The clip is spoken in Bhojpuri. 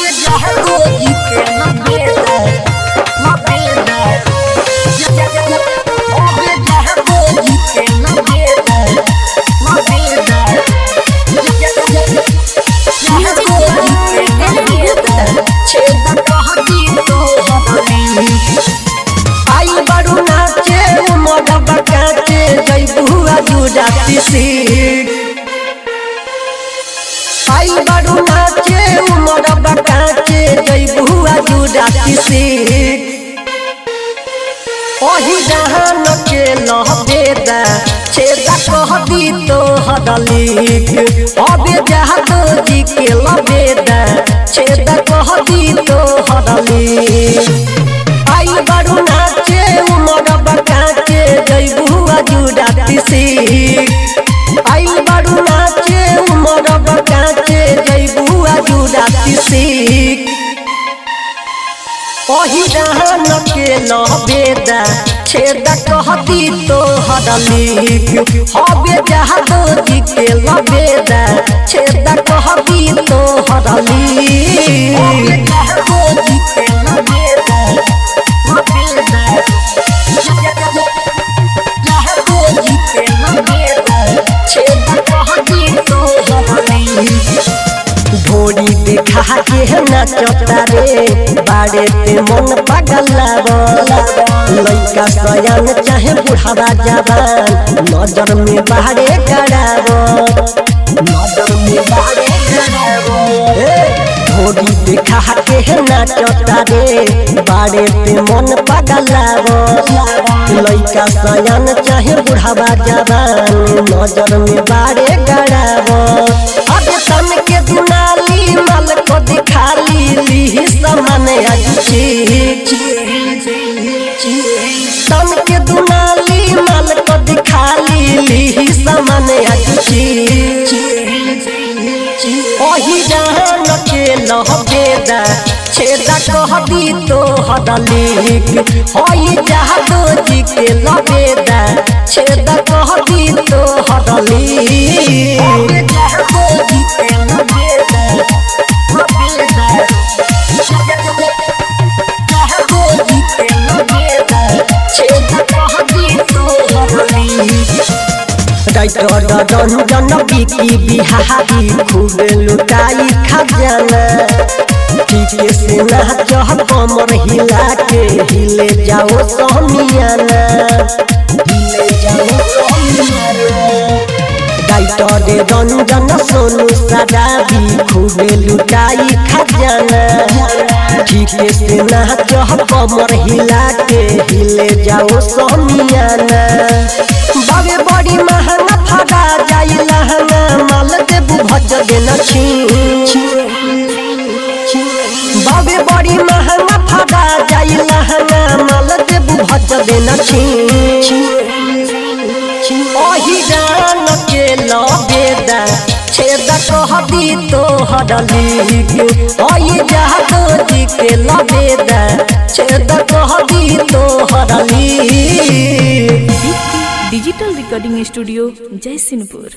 आई बड़ू नाचे उमर बकाचे जइबुआ जुराती सीख ओही जहान के लहबेदा छेदा कहदी तो हदलीक अबे जहादो जी के लबेदा छेदा कहदी तो हदलीक आई बड़ू नाचे उमर बकाचे जइबुआ जुराती सीख आई बड़ू नाचे उमर बकाचे जइबुआ जुराती सीख ओही जहान के लबेदा छेदा कहदी तो हदलीक हबे जहादो जी के लबेदा छेदा कहदी तो हदलीक हबे जहादो जी के लबेदा जहादो जी के लबेदा छेदा कहदी तो हदलीक ढोरी देखा के नाचता रे बाड़े ते मन पगलावा लइका सयान चाहे बुढ़ावा जवान नजर में बाड़े गड़ावा नजर में बाड़े गड़ावा ढोरी देखा के नाचता रे बाड़े ते मन पगलावा लइका सयान चाहे बुढ़ावा जवान नजर में बाड़े गड़ावा अब तन के दुनाली माल को दिखाली ली सामने अच्छी तन के दुनाली माल को दिखाली ली सामने अच्छी ओही जहान के लहबेदा छेदा कहदी तो हदलीक ओही जहादो जी के लबेदा छेदा कहदी तो हदलीक ओही जहादो जी के लबेदा जहादो जी के लबेदा छेदा कहदी तो हदलीक डाइटर रंजन बिकी बिहारी खूब लुटाई खजाना ठीके से नाच कमर हिला के हिले जाओ सहमियाना हिले जाओ सहमियाना डाइटर रंजन सोनू सदाबी खूब लुटाई खजाना ठीके से नाच कमर हिला के हिले जाओ सहमियाना बाबे बड़ी महंगा फड़ा जाई लहंगा माल देबू भज देना बाबे बड़ी महंगा फड़ा जाई लहंगा माल देबू भज देना ओही जान के लबेदा छेदा कहदी तो हदलीक ओही जहादो जी के लबेदा छेदा कहदी तो हदलीक। Digital recording studio Jaisinghpur.